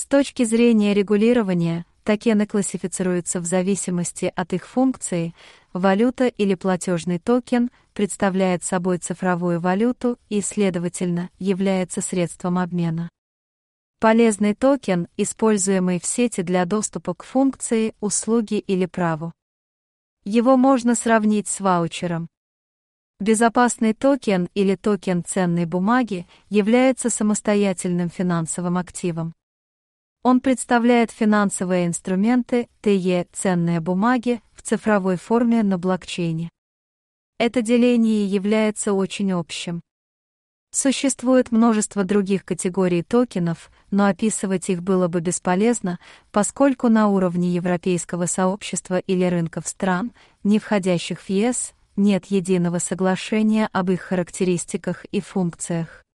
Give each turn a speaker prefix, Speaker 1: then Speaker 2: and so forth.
Speaker 1: точки зрения регулирования, токены классифицируются в зависимости от их функции. Валюта или платежный токен представляет собой цифровую валюту и, следовательно, является средством обмена. Полезный токен, используемый в сети для доступа к функции, услуге или праву. Его можно сравнить с ваучером. Безопасный токен или токен ценной бумаги является самостоятельным финансовым активом. Он представляет финансовые инструменты, т.е. ценные бумаги, в цифровой форме на блокчейне. Это деление является очень общим. Существует множество других категорий токенов, но описывать их было бы бесполезно, поскольку на уровне европейского сообщества или рынков стран, не входящих в ЕС, нет единого соглашения об их характеристиках и функциях.